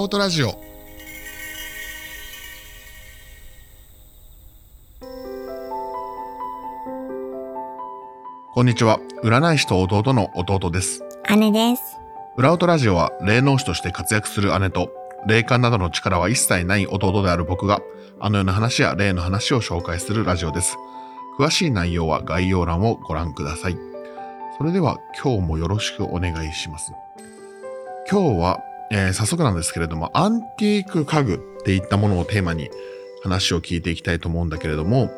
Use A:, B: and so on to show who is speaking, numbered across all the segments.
A: ウトラジオ。こんにちは。占い師と弟の弟です。
B: 姉です。
A: 裏ウトラジオは霊能師として活躍する姉と霊感などの力は一切ない弟である僕があの世の話や霊の話を紹介するラジオです。詳しい内容は概要欄をご覧ください。それでは今日もよろしくお願いします。今日は、早速なんですけれども、アンティーク家具っていったものをテーマに話を聞いていきたいと思うんだけれども、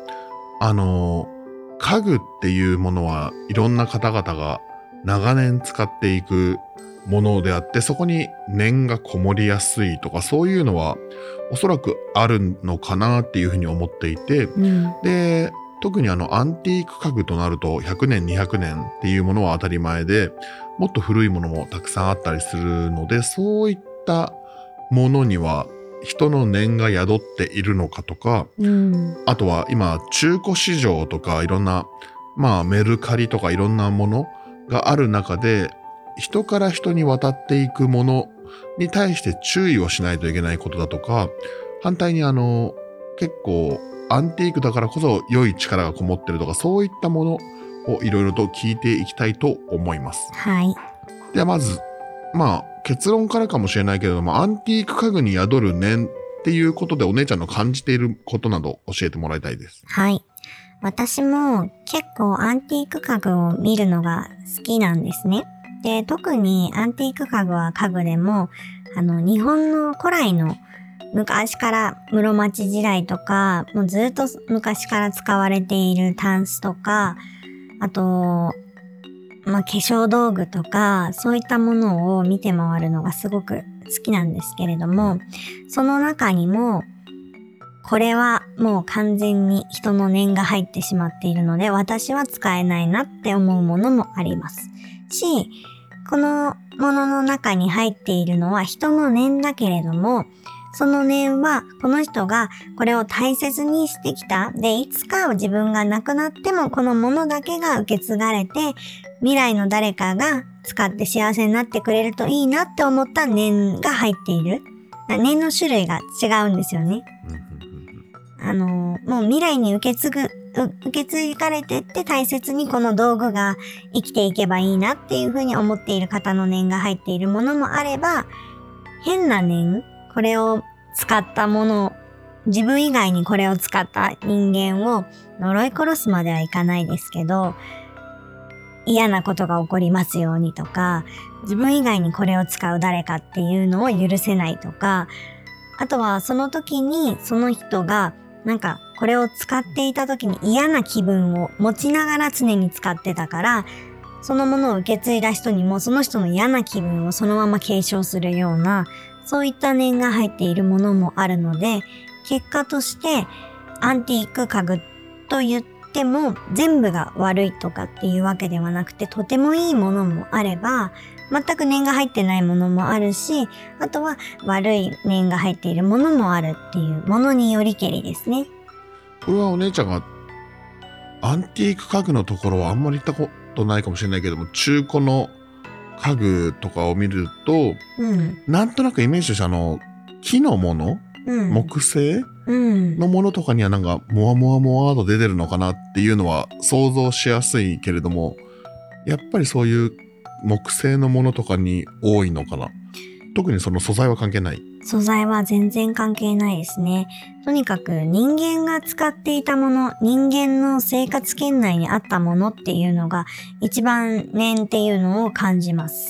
A: 家具っていうものはいろんな方々が長年使っていくものであって、そこに念がこもりやすいとか、そういうのはおそらくあるのかなっていうふうに思っていて、で、特にアンティーク家具となると100年200年っていうものは当たり前で、もっと古いものもたくさんあったりするので、そういったものには人の念が宿っているのかとか、あとは今中古市場とかいろんなメルカリとかいろんなものがある中で、人から人に渡っていくものに対して注意をしないといけないことだとか、反対に結構アンティークだからこそ良い力がこもってるとか、そういったものをいろいろと聞いていきたいと思います。
B: はい。
A: ではまず、結論からかもしれないけれども、アンティーク家具に宿る念っていうことでお姉ちゃんの感じていることなど教えてもらいたいです。
B: はい。私も結構アンティーク家具を見るのが好きなんですね。で、特にアンティーク家具は家具でも、日本の古来の昔から室町時代とか、もうずっと昔から使われているタンスとか、あと、化粧道具とか、そういったものを見て回るのがすごく好きなんですけれども、その中にも、これはもう完全に人の念が入ってしまっているので、私は使えないなって思うものもありますし、このものの中に入っているのは人の念だけれども、その念はこの人がこれを大切にしてきた。で、いつか自分が亡くなってもこのものだけが受け継がれて、未来の誰かが使って幸せになってくれるといいなって思った念が入っている。念の種類が違うんですよね。もう未来に受け継がれてって大切にこの道具が生きていけばいいなっていうふうに思っている方の念が入っているものもあれば、変な念、これを使ったもの、自分以外にこれを使った人間を呪い殺すまではいかないですけど、嫌なことが起こりますようにとか、自分以外にこれを使う誰かっていうのを許せないとか、あとはその時にその人がこれを使っていた時に嫌な気分を持ちながら常に使ってたから、そのものを受け継いだ人にもその人の嫌な気分をそのまま継承するような、そういった念が入っているものもあるので、結果としてアンティーク家具と言っても全部が悪いとかっていうわけではなくて、とてもいいものもあれば、全く念が入ってないものもあるし、あとは悪い念が入っているものもあるっていうものによりけりですね。
A: これはお姉ちゃんがアンティーク家具のところはあんまり行ったことないかもしれないけども、中古の家具とかを見ると、なんとなくイメージとして木のもの、木製のものとかにはモワモワモワーと出てるのかなっていうのは想像しやすいけれども、やっぱりそういう木製のものとかに多いのかな。特にその素材は関係ない。
B: 素材は全然関係ないですね。とにかく人間が使っていたもの、人間の生活圏内にあったものっていうのが一番念っていうのを感じます。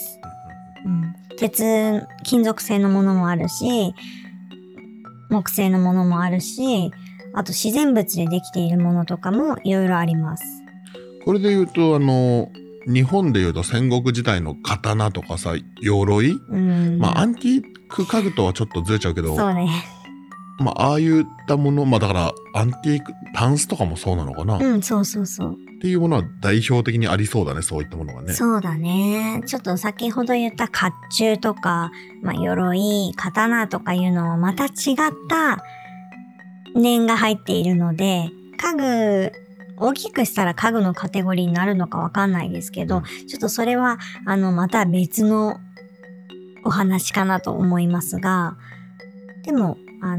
B: 金属製のものもあるし、木製のものもあるし、あと自然物でできているものとかもいろいろあります。
A: これで言うと日本で言うと戦国時代の刀とかさ、鎧、アンティーク家具とはちょっとずれちゃうけど、
B: そうね。
A: ああいったもの、だからアンティークタンスとかもそうなのかな。
B: そう
A: っていうものは代表的にありそうだね、そういったものがね。
B: そうだね。ちょっと先ほど言った甲冑とか、鎧、刀とかいうのはまた違った念が入っているので、家具、大きくしたら家具のカテゴリーになるのかわかんないですけど、ちょっとそれはまた別のお話かなと思いますが、でも、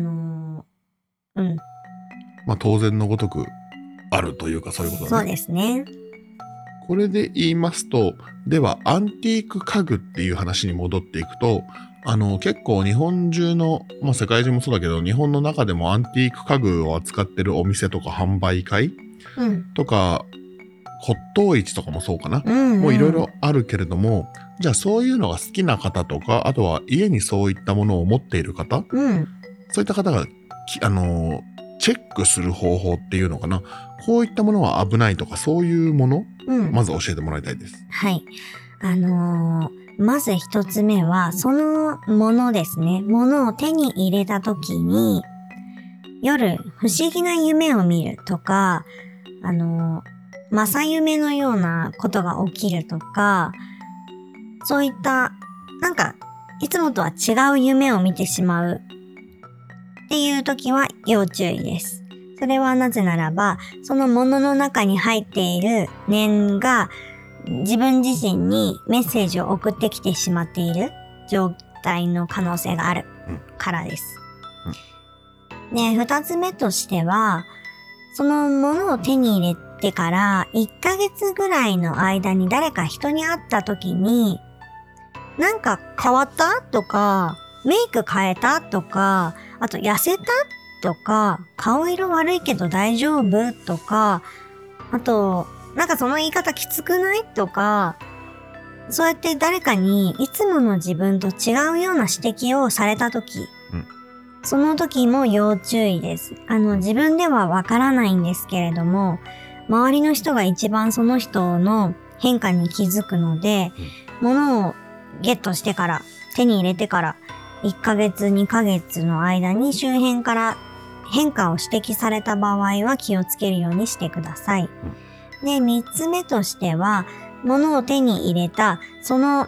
A: まあ当然のごとくあるというかそういうことだ
B: そう
A: ね。
B: ですね。
A: これで言いますと、ではアンティーク家具っていう話に戻っていくと、結構日本中の、まあ世界中もそうだけど、日本の中でもアンティーク家具を扱ってるお店とか販売会とか、骨董市とかもそうかな。もういろいろあるけれども、じゃあそういうのが好きな方とか、あとは家にそういったものを持っている方、そういった方がチェックする方法っていうのかな。こういったものは危ないとか、そういうもの、まず教えてもらいたいです。
B: はい。まず一つ目は、そのものですね。ものを手に入れたときに、夜不思議な夢を見るとか、正夢のようなことが起きるとか、そういった、なんか、いつもとは違う夢を見てしまうっていう時は要注意です。それはなぜならば、そのものの中に入っている念が自分自身にメッセージを送ってきてしまっている状態の可能性があるからです。で、二つ目としては、そのものを手に入れてから1ヶ月ぐらいの間に誰か人に会った時に、なんか変わったとか、メイク変えたとか、あと痩せたとか、顔色悪いけど大丈夫とか、あと、なんかその言い方きつくないとか、そうやって誰かにいつもの自分と違うような指摘をされたとき、その時も要注意です。自分ではわからないんですけれども、周りの人が一番その人の変化に気づくので、物をゲットしてから、手に入れてから、1ヶ月、2ヶ月の間に周辺から変化を指摘された場合は気をつけるようにしてください。で、3つ目としては、物を手に入れた、その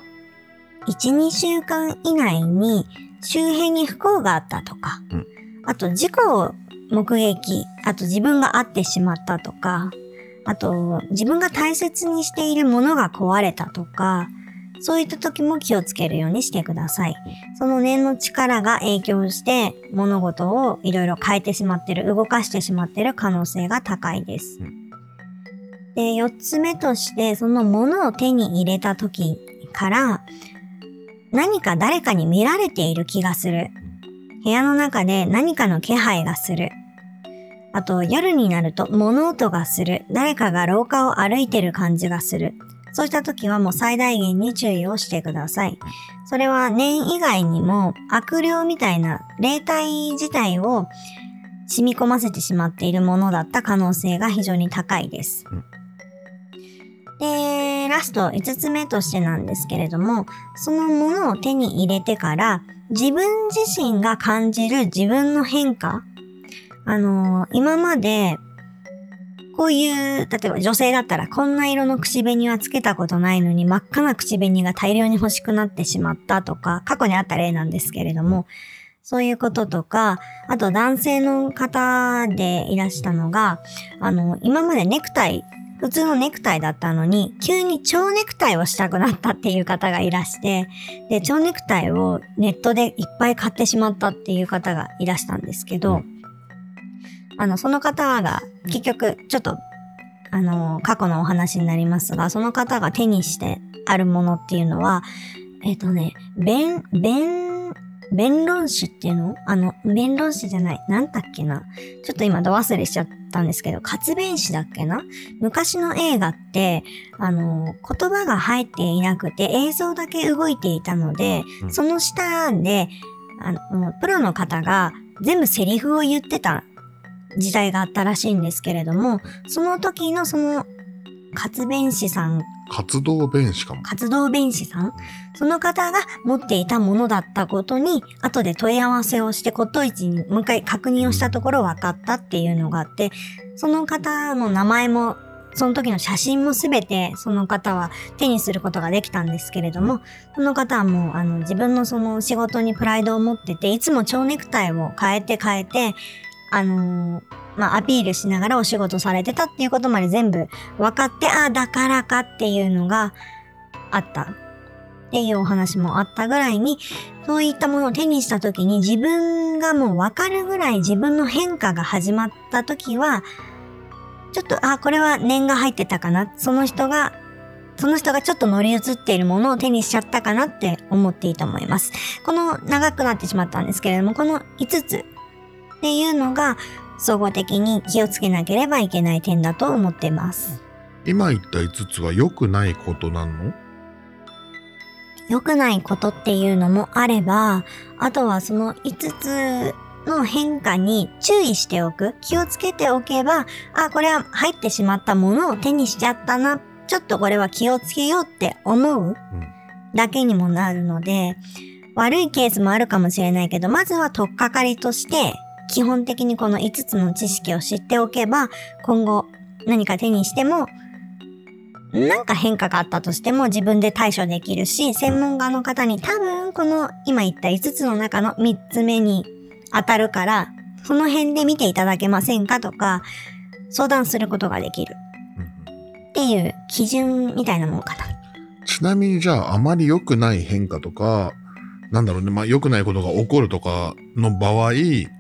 B: 1、2週間以内に周辺に不幸があったとか、あと事故を目撃、あと自分が会ってしまったとか、あと自分が大切にしているものが壊れたとか、そういった時も気をつけるようにしてください。その念の力が影響して物事をいろいろ変えてしまっている、動かしてしまっている可能性が高いです。で、4つ目として、その物を手に入れた時から何か誰かに見られている気がする。部屋の中で何かの気配がする。あと夜になると物音がする。誰かが廊下を歩いてる感じがする。そうした時はもう最大限に注意をしてください。それは念以外にも悪霊みたいな霊体自体を染み込ませてしまっているものだった可能性が非常に高いです。で、ラスト5つ目としてなんですけれども、そのものを手に入れてから自分自身が感じる自分の変化、今までこういう、例えば女性だったらこんな色の口紅はつけたことないのに真っ赤な口紅が大量に欲しくなってしまったとか、過去にあった例なんですけれども、そういうこととか、あと男性の方でいらしたのが、今までネクタイ、普通のネクタイだったのに、急に蝶ネクタイをしたくなったっていう方がいらして、で、蝶ネクタイをネットでいっぱい買ってしまったっていう方がいらしたんですけど、その方が結局ちょっと過去のお話になりますが、その方が手にしてあるものっていうのは弁論紙っていうの？弁論紙じゃない。なんだっけな。ちょっと今度忘れしちゃったんですけど、活弁紙だっけな？昔の映画って、言葉が入っていなくて映像だけ動いていたので、その下で、プロの方が全部セリフを言ってた時代があったらしいんですけれども、その時のその活弁士さん、
A: 活動弁士かも。
B: 活動弁士さん、その方が持っていたものだったことに後で問い合わせをして骨董市にもう一回確認をしたところ分かったっていうのがあって、その方の名前もその時の写真もすべてその方は手にすることができたんですけれども、その方はもう自分のその仕事にプライドを持ってて、いつも蝶ネクタイを変えてアピールしながらお仕事されてたっていうことまで全部分かって、だからかっていうのがあったっっていうお話もあったぐらいに、そういったものを手にした時に自分がもうわかるぐらい自分の変化が始まった時は、ちょっと、これは念が入ってたかな。その人がちょっと乗り移っているものを手にしちゃったかなって思っていいと思います。この長くなってしまったんですけれども、この5つっていうのが総合的に気をつけなければいけない点だと思っています。
A: 今言った5つは良くないことなの？
B: 良くないことっていうのもあれば、あとはその5つの変化に注意しておく。気をつけておけば、これは入ってしまったものを手にしちゃったな。ちょっとこれは気をつけようって思うだけにもなるので、悪いケースもあるかもしれないけど、まずは取っかかりとして、基本的にこの5つの知識を知っておけば、今後何か手にしても、なんか変化があったとしても自分で対処できるし、専門家の方に多分この今言った5つの中の3つ目に当たるから、その辺で見ていただけませんかとか、相談することができる。っていう基準みたいなものかな。
A: ちなみにじゃあ、あまり良くない変化とか、良くないことが起こるとかの場合、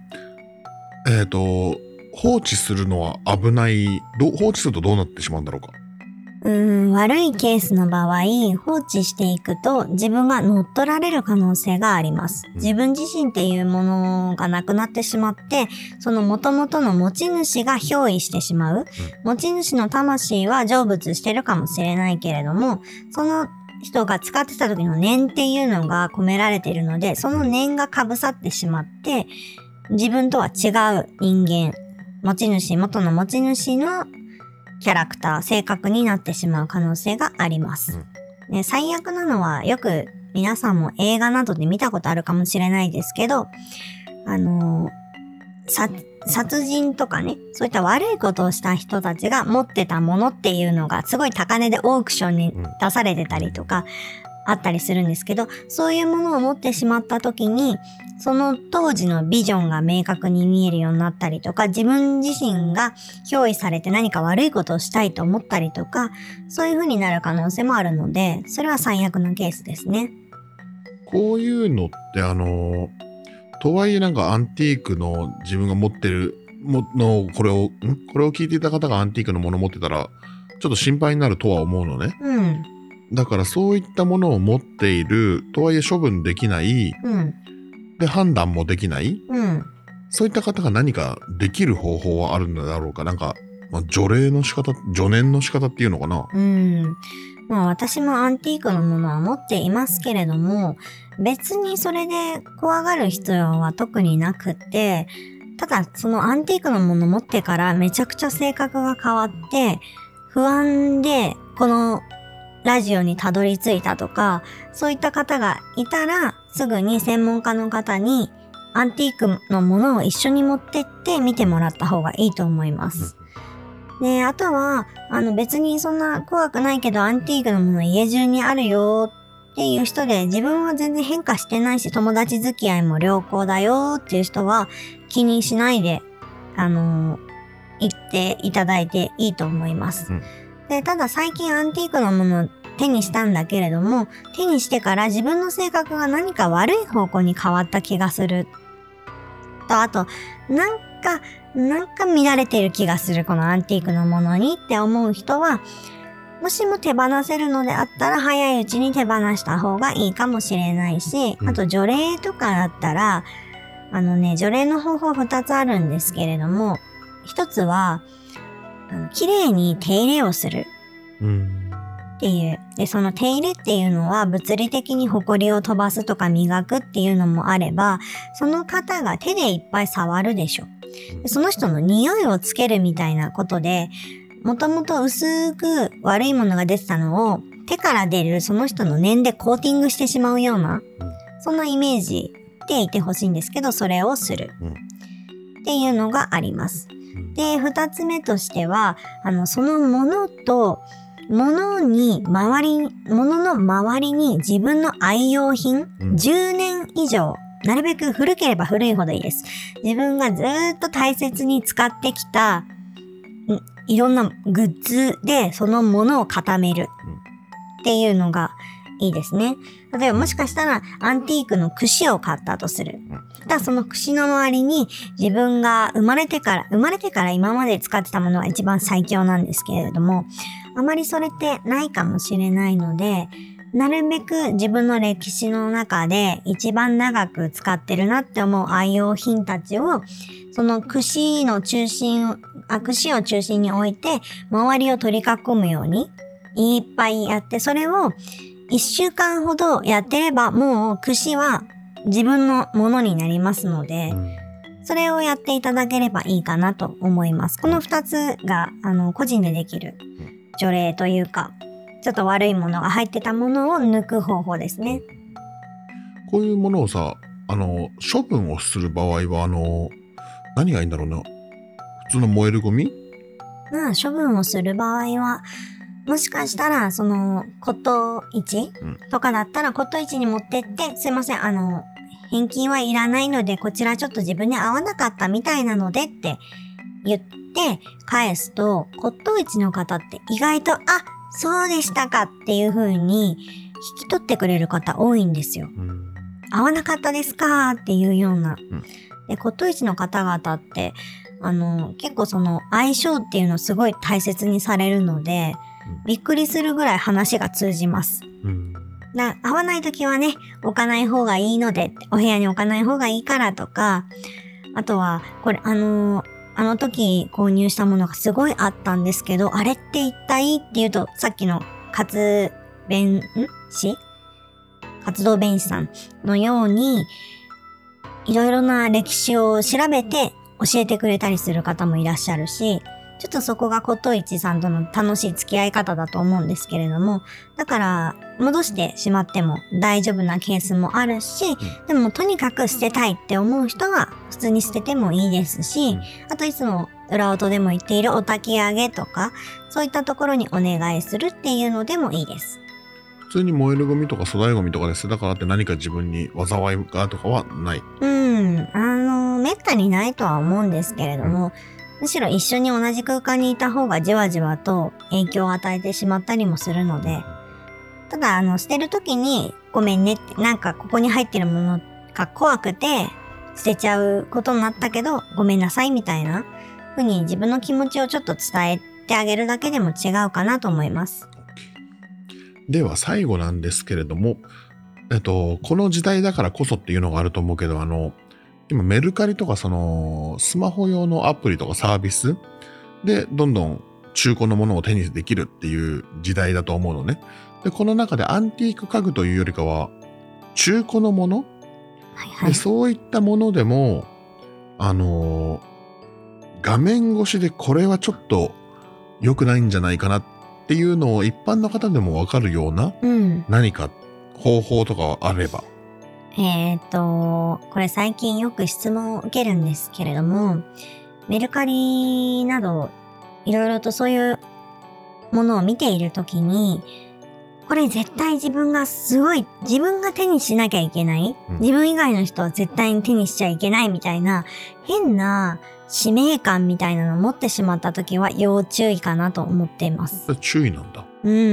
A: 放置するのは危ない。放置するとどうなってしまうんだろうか。
B: 悪いケースの場合、放置していくと自分が乗っ取られる可能性があります。自分自身っていうものがなくなってしまって、その元々の持ち主が憑依してしまう。持ち主の魂は成仏してるかもしれないけれども、その人が使ってた時の念っていうのが込められているので、その念が被さってしまって、自分とは違う人間、元の持ち主のキャラクター、性格になってしまう可能性があります。最悪なのはよく皆さんも映画などで見たことあるかもしれないですけど、殺人とかね、そういった悪いことをした人たちが持ってたものっていうのがすごい高値でオークションに出されてたりとかあったりするんですけど、そういうものを持ってしまった時に、その当時のビジョンが明確に見えるようになったりとか、自分自身が憑依されて何か悪いことをしたいと思ったりとか、そういう風になる可能性もあるので、それは最悪なケースですね。
A: こういうのってとはいえアンティークの自分が持ってるこれを聞いていた方がアンティークのものを持ってたら、ちょっと心配になるとは思うのね。だからそういったものを持っている、とはいえ処分できない、で判断もできない、そういった方が何かできる方法はあるんだろうか。除念の仕方っていうのかな。
B: 私もアンティークのものは持っていますけれども、別にそれで怖がる必要は特になくって、ただそのアンティークのもの持ってからめちゃくちゃ性格が変わって、不安でこのラジオにたどり着いたとか、そういった方がいたら、すぐに専門家の方にアンティークのものを一緒に持ってって見てもらった方がいいと思います。で、あとは、別にそんな怖くないけどアンティークのもの家中にあるよっていう人で、自分は全然変化してないし、友達付き合いも良好だよっていう人は気にしないで、言っていただいていいと思います。で、ただ最近アンティークのものを手にしたんだけれども、手にしてから自分の性格が何か悪い方向に変わった気がする。あと、なんか乱れてる気がする、このアンティークのものにって思う人は、もしも手放せるのであったら早いうちに手放した方がいいかもしれないし、あと除霊とかだったら、除霊の方法2つあるんですけれども、1つは、綺麗に手入れをする。っていう。で、その手入れっていうのは物理的に埃を飛ばすとか磨くっていうのもあれば、その方が手でいっぱい触るでしょ。その人の匂いをつけるみたいなことで、もともと薄く悪いものが出てたのを手から出るその人の念でコーティングしてしまうような、そんなイメージでいてほしいんですけど、それをする。っていうのがあります。で、2つ目としては、そのものと、ものの周りに自分の愛用品、10年以上、なるべく古ければ古いほどいいです。自分がずーっと大切に使ってきた、いろんなグッズでそのものを固めるっていうのがいいですね。 例えばもしかしたらアンティークの櫛を買ったとする。ただその櫛の周りに自分が生まれてから今まで使ってたものは一番最強なんですけれども、あまりそれってないかもしれないので、なるべく自分の歴史の中で一番長く使ってるなって思う愛用品たちを、その櫛を中心に置いて、周りを取り囲むようにいっぱいやって、それを1週間ほどやってれば、もう櫛は自分のものになりますので、それをやっていただければいいかなと思います。この2つが、個人でできる除霊というか、ちょっと悪いものが入ってたものを抜く方法ですね。
A: こういうものをさ、処分をする場合は、何がいいんだろうな。普通の燃えるゴミ？
B: 処分をする場合は、もしかしたら、骨董市とかだったら、骨董市に持ってって、すいません、返金はいらないので、こちらちょっと自分に合わなかったみたいなのでって言って返すと、骨董市の方って意外と、そうでしたかっていう風に引き取ってくれる方多いんですよ。合わなかったですかっていうような。で、骨董市の方々って、結構相性っていうのをすごい大切にされるので、びっくりするぐらい話が通じます。合わないときはね、置かない方がいいので、お部屋に置かない方がいいからとか、あとは、これ、あの時購入したものがすごいあったんですけど、あれって一体っていうと、さっきの活動弁士さんのように、いろいろな歴史を調べて教えてくれたりする方もいらっしゃるし、ちょっとそこが骨董市さんとの楽しい付き合い方だと思うんですけれども、だから戻してしまっても大丈夫なケースもあるし、でもとにかく捨てたいって思う人は普通に捨ててもいいですし、あといつも裏音でも言っているお焚き上げとか、そういったところにお願いするっていうのでもいいです。
A: 普通に燃えるゴミとか粗大ゴミとかで捨てたからって何か自分に災いがとかはない。
B: めったにないとは思うんですけれども、むしろ一緒に同じ空間にいた方がじわじわと影響を与えてしまったりもするので、ただ捨てるときにごめんねって、なんかここに入ってるものが怖くて捨てちゃうことになったけどごめんなさいみたいな風に自分の気持ちをちょっと伝えてあげるだけでも違うかなと思います。
A: では最後なんですけれども、この時代だからこそっていうのがあると思うけど、今メルカリとかスマホ用のアプリとかサービスでどんどん中古のものを手にできるっていう時代だと思うのね。で、この中でアンティーク家具というよりかは中古のもの、でそういったものでも画面越しでこれはちょっと良くないんじゃないかなっていうのを一般の方でもわかるような、何か方法とかはあれば。
B: これ最近よく質問を受けるんですけれども、メルカリなどいろいろとそういうものを見ているときに、これ絶対自分が手にしなきゃいけない、自分以外の人は絶対に手にしちゃいけないみたいな変な使命感みたいなのを持ってしまったときは要注意かなと思っています。
A: 注意なんだ。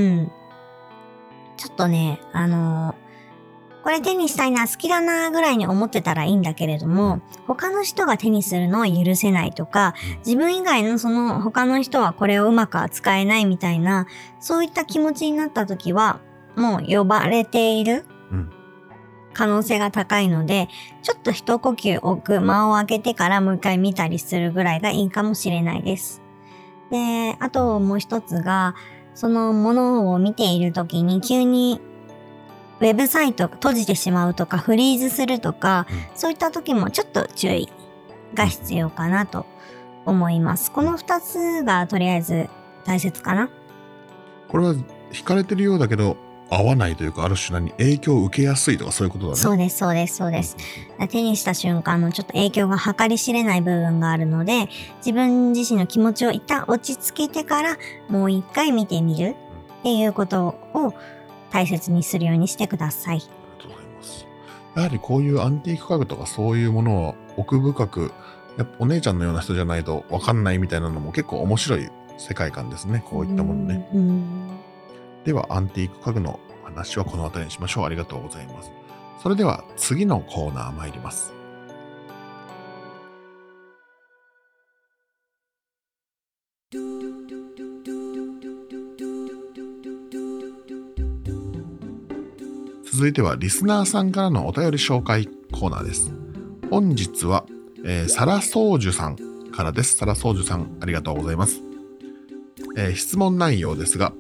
B: ちょっとね、これ手にしたいな、好きだなぐらいに思ってたらいいんだけれども、他の人が手にするのを許せないとか、自分以外の他の人はこれをうまく扱えないみたいな、そういった気持ちになった時は、もう呼ばれている可能性が高いので、ちょっと一呼吸置く、間を空けてからもう一回見たりするぐらいがいいかもしれないです。で、あともう一つが、そのものを見ている時に急にウェブサイトが閉じてしまうとかフリーズするとか、そういった時もちょっと注意が必要かなと思います。この2つがとりあえず大切かな。
A: これは惹かれてるようだけど合わないというか、ある種影響を受けやすいとかそういうことだね。
B: そうです。手にした瞬間のちょっと影響が計り知れない部分があるので、自分自身の気持ちを一旦落ち着けてからもう一回見てみるっていうことを大切にするようにしてください。
A: ありがとうございます。やはりこういうアンティーク家具とかそういうものを奥深く、やっぱお姉ちゃんのような人じゃないと分かんないみたいなのも結構面白い世界観ですね。こういったものね。ではアンティーク家具の話はこの辺りにしましょう。ありがとうございます。それでは次のコーナー参ります。続いてはリスナーさんからのお便り紹介コーナーです。本日は、サラソージュさんからです。サラソージュさん、ありがとうございます。質問内容ですが、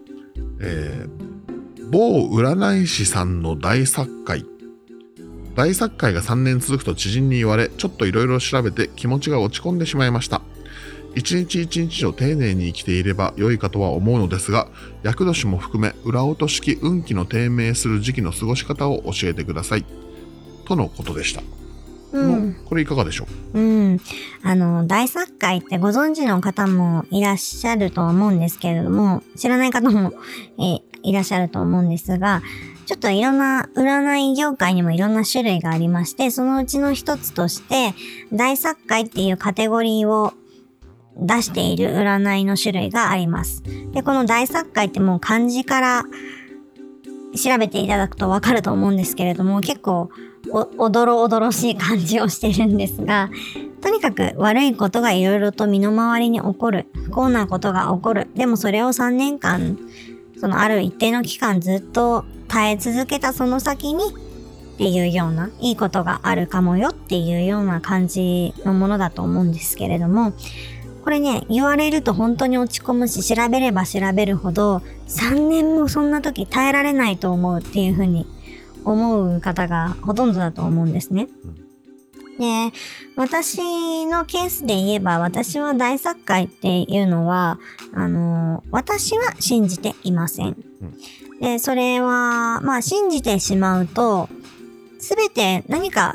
A: 某占い師さんの大作会が3年続くと知人に言われ、ちょっといろいろ調べて気持ちが落ち込んでしまいました。一日一日を丁寧に生きていれば良いかとは思うのですが、厄年も含め裏落と式運気の低迷する時期の過ごし方を教えてくださいとのことでした。これいかがでしょう？
B: 大作会ってご存知の方もいらっしゃると思うんですけれども、知らない方も、いらっしゃると思うんですが、ちょっといろんな占い業界にもいろんな種類がありまして、そのうちの一つとして大作会っていうカテゴリーを出している占いの種類があります。で、この大作会ってもう漢字から調べていただくとわかると思うんですけれども、結構おどろおどろしい感じをしてるんですが、とにかく悪いことがいろいろと身の回りに起こる、不幸なことが起こる。でもそれを3年間、そのある一定の期間ずっと耐え続けたその先にっていうような、いいことがあるかもよっていうような感じのものだと思うんですけれども、これね、言われると本当に落ち込むし、調べれば調べるほど、3年もそんな時耐えられないと思うっていうふうに思う方がほとんどだと思うんですね。で、私のケースで言えば、私は大作会っていうのは、私は信じていません。で、それは、信じてしまうと、すべて何か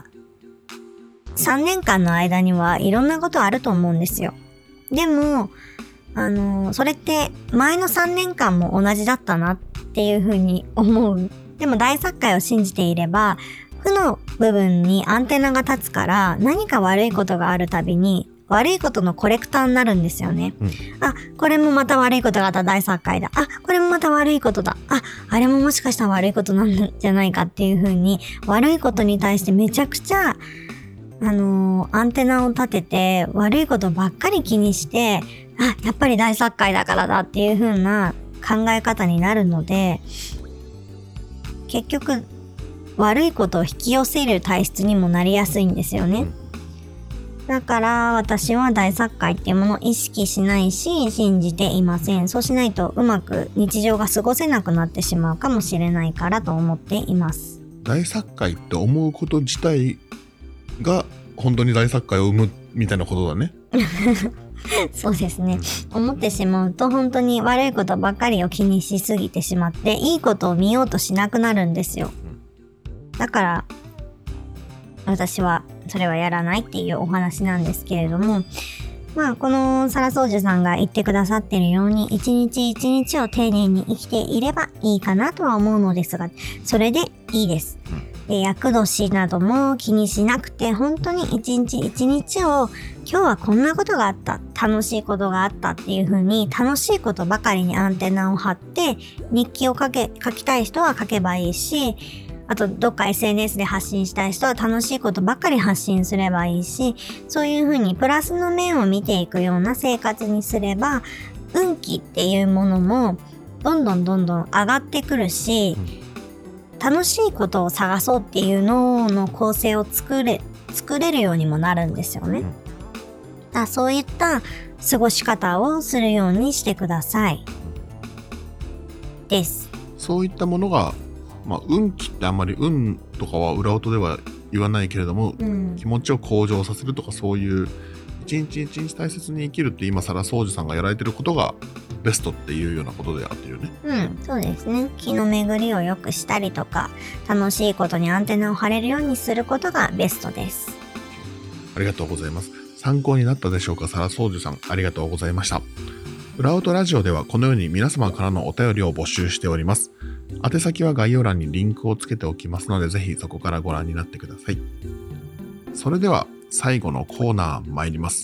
B: 3年間の間にはいろんなことあると思うんですよ。でも、それって前の3年間も同じだったなっていうふうに思う。でも大作会を信じていれば、負の部分にアンテナが立つから、何か悪いことがあるたびに、悪いことのコレクターになるんですよね。これもまた悪いことがあった大作会だ。これもまた悪いことだ。あれももしかしたら悪いことなんじゃないかっていうふうに、悪いことに対してめちゃくちゃ、アンテナを立てて、悪いことばっかり気にして、やっぱり大作会だからだっていう風な考え方になるので、結局、悪いことを引き寄せる体質にもなりやすいんですよね。だから私は大作会っていうものを意識しないし、信じていません。そうしないとうまく日常が過ごせなくなってしまうかもしれないからと思っています。
A: 大作会って思うこと自体が本当に大作会を生むみたいなことだね。
B: そうですね。思ってしまうと本当に悪いことばっかりを気にしすぎてしまって、いいことを見ようとしなくなるんですよ。だから私はそれはやらないっていうお話なんですけれども、このサラソージュさんが言ってくださってるように、一日一日を丁寧に生きていればいいかなとは思うのですが、それでいいです。で、厄年なども気にしなくて、本当に一日一日を、今日はこんなことがあった、楽しいことがあったっていう風に、楽しいことばかりにアンテナを張って、日記を書きたい人は書けばいいし、あとどっか SNS で発信したい人は楽しいことばっかり発信すればいいし、そういう風にプラスの面を見ていくような生活にすれば、運気っていうものもどんどん上がってくるし、楽しいことを探そうっていう脳の構成を作れるようにもなるんですよね。そういった過ごし方をするようにしてください。です。
A: そういったものが、運気ってあんまり運とかは裏音では言わないけれども、気持ちを向上させるとか、そういう一日一日大切に生きるって今サラソージさんがやられてることがベストっていうようなことであってるよね。
B: そうですね。気の巡りを良くしたりとか、楽しいことにアンテナを張れるようにすることがベストです。
A: ありがとうございます。参考になったでしょうか？サラソージュさん、ありがとうございました。裏音ラジオではこのように皆様からのお便りを募集しております。宛先は概要欄にリンクをつけておきますので、ぜひそこからご覧になってください。それでは最後のコーナー参ります。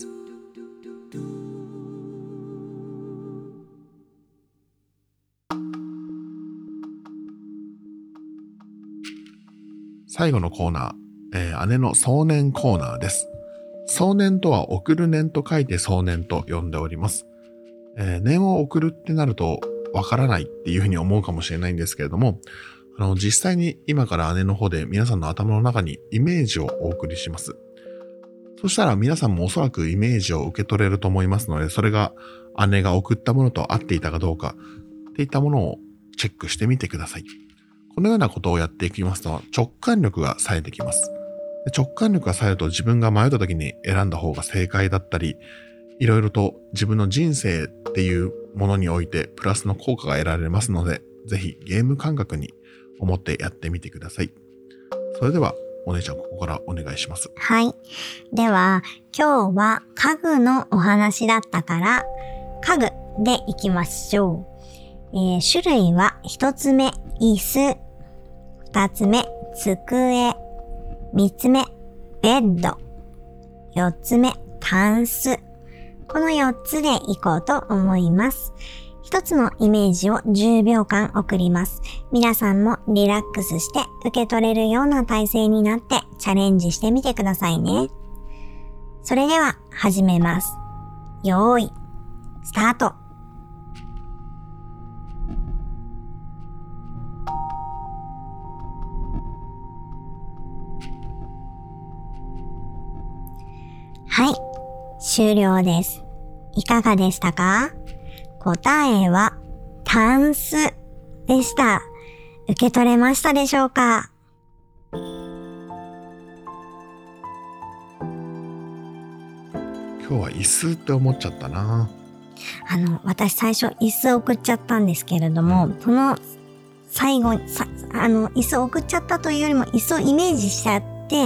A: 最後のコーナー、姉の送年コーナーです。送年とは送る年と書いて送年と呼んでおります。年を送るってなるとわからないっていうふうに思うかもしれないんですけれども、実際に今から姉の方で皆さんの頭の中にイメージをお送りします。そしたら皆さんもおそらくイメージを受け取れると思いますので、それが姉が送ったものと合っていたかどうかっていったものをチェックしてみてください。このようなことをやっていきますと直感力が冴えてきます。直感力が冴えると自分が迷った時に選んだ方が正解だったり、いろいろと自分の人生っていうものにおいてプラスの効果が得られますので、ぜひゲーム感覚に思ってやってみてください。それではお姉ちゃんここからお願いします。
B: はい。では今日は家具のお話だったから家具でいきましょう。種類は1つ目椅子、2つ目机、3つ目ベッド、4つ目タンス。この4つでいこうと思います。一つのイメージを10秒間送ります。皆さんもリラックスして受け取れるような体勢になってチャレンジしてみてくださいね。それでは始めます。よーい、スタート。はい、終了です。いかがでしたか？答えはタンスでした。受け取れましたでしょうか？
A: 今日は椅子って思っちゃったな。
B: 私最初椅子送っちゃったんですけれども、その最後に椅子送っちゃったというよりも椅子をイメージしちゃって、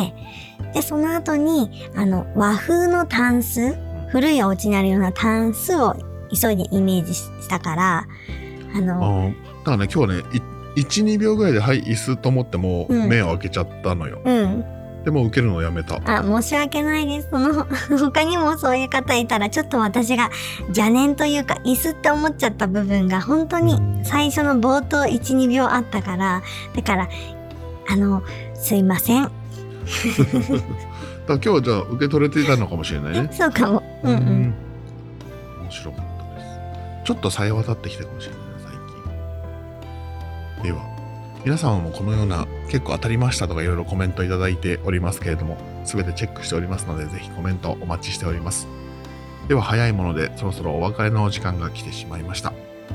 B: でその後に和風のタンス、古いお家にあるようなタンスを急いでイメージしたから
A: だからね、今日ね 1,2 秒ぐらいではい椅子と思っても目を開けちゃったのよ。でも受けるのをやめた。
B: 申し訳ないです。他にもそういう方いたらちょっと私が邪念というか椅子って思っちゃった部分が本当に最初の冒頭 1,2 秒あったから、だからすいません。
A: だから今日はじゃあ受け取れていたのかもしれないね。
B: そうかも。面
A: 白かったです。ちょっと冴え渡ってきたかもしれない最近。では皆様もこのような結構当たりましたとかいろいろコメントいただいておりますけれども、すべてチェックしておりますのでぜひコメントお待ちしております。では早いものでそろそろお別れのお時間が来てしまいました。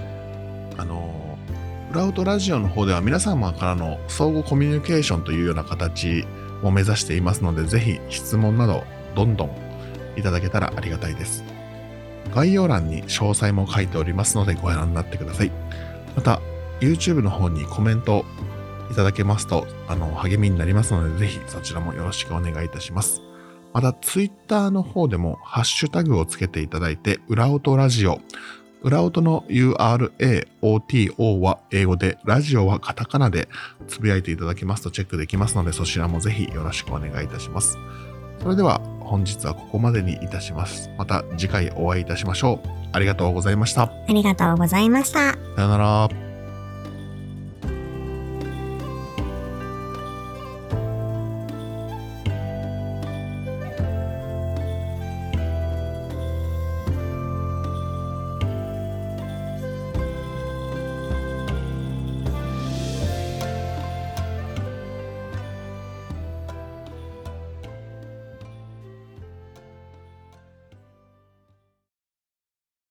A: 裏音ラジオの方では皆様からの相互コミュニケーションというような形を目指していますので、ぜひ質問などどんどんいただけたらありがたいです。概要欄に詳細も書いておりますのでご覧になってください。また YouTube の方にコメントいただけますと励みになりますので、ぜひそちらもよろしくお願いいたします。また Twitter の方でもハッシュタグをつけていただいて、裏音ラジオ、裏音の URAOTO は英語で、ラジオはカタカナでつぶやいていただきますとチェックできますので、そちらもぜひよろしくお願いいたします。それでは本日はここまでにいたします。また次回お会いいたしましょう。ありがとうございました。
B: ありがとうございました。
A: さよなら。